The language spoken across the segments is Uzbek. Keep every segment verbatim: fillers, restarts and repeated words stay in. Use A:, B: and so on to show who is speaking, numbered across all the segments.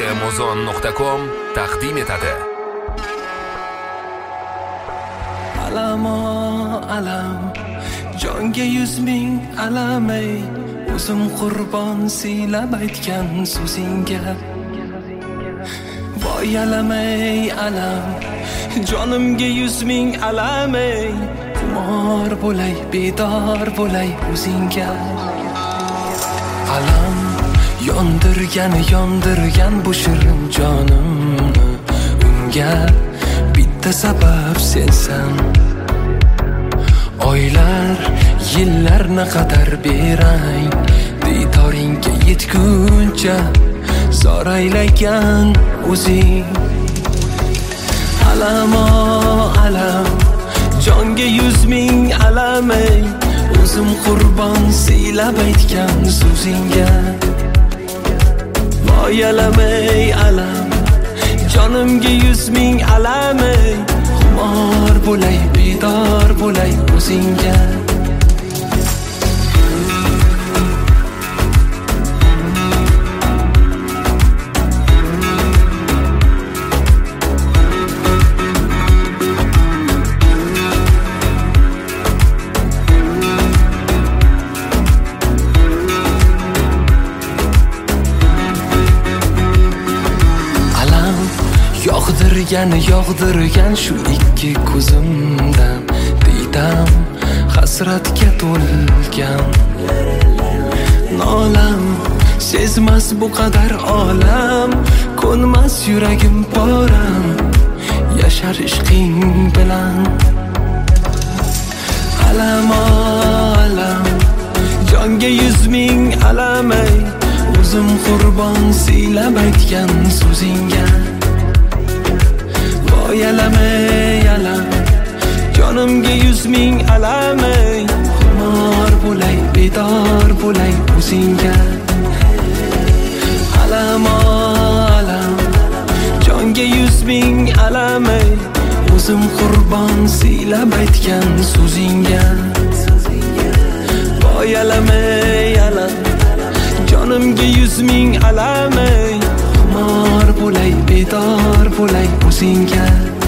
A: muzon nuqta com taqdim etadi.
B: Alam o alam, jonga yuz ming alam ey, o'zim qurbon siylab aytgan so'zingga. Voy alam ey alam, jonimga yuz ming alam ey, xumor bo'lay, bedor bo'lay o'zingga. Alam yondirgan yondirgan bu shirin jonimni, unga bitta sabab sensan. Oylar yillarni qadar berang, diydoringga yetguncha zor aylagan o'zing. Alam o alam, jonga yuz ming alam ey, o'zim qurbon siylab aytgan so'zingga. Voy alam ey alam, jonimga yuz ming alam ey, xumor bo'lay, bedor bo'lay o'zingga. Yog'dirgan yog'dirgan shu ikki ko'zimdan, diydam hasratga to'lgan. Nolam sezmas bu qadar olam, ko'nmas yuragim poram yashar ishqing bilan. Alam o alam, jonga yuz ming alam ey, o'zim qurbon siylab aytgan so'zingga. Voy alam ey alam, jonimga yuz ming alam ey, xumor bo'lay, bedor bo'lay o'zingga. Alam o alam, jonga yuz ming alam ey, o'zim qurbon siylab aytgan so'zingga. Voy alam ey alam, jonimga yuz ming alam ey, xumor bo'lay, bedor bo'lay o'zingga.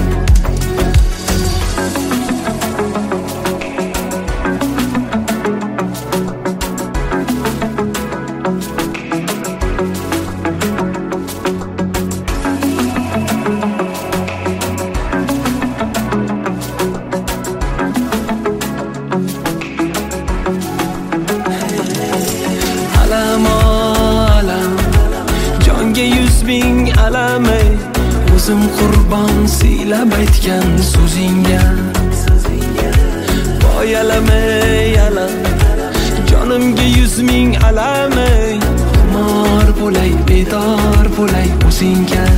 B: Alam o alam, jonga yuz ming alam ey, o'zim qurbon siylab aytgan so'zingga. Voy alam ey alam, jonimga yuz ming alam ey, xumor bo'lay, bedor bo'lay o'zingga.